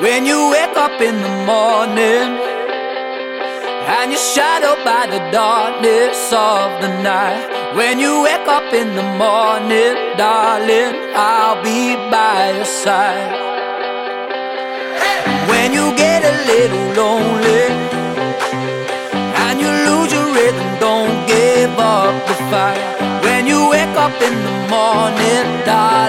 When you wake up in the morning and you're shadowed by the darkness of the night. When you wake up in the morning, darling, I'll be by your side. When you get a little lonely and you lose your rhythm, don't give up the fight. When you wake up in the morning, darling,